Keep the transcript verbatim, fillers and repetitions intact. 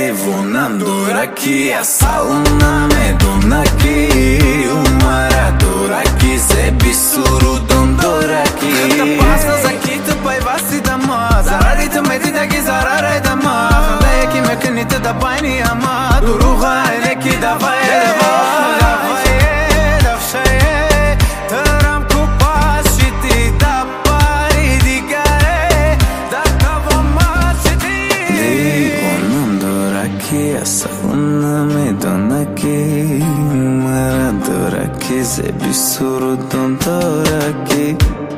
levonando aqui, a sauna me dona aqui, umarado aqui, se bisuru dondor aqui. Te passas aqui, te pai vasi dama, zarari te meti daqui, zarara dama. Khalaya ki mekni te da paini ama, duruga eleki da vai da vai da vai. Taram ku pasiti da pari digare, da kavama siti. Levonando aqui, a sauna me dona aqui, umarado aqui, se bisuru dondor aqui.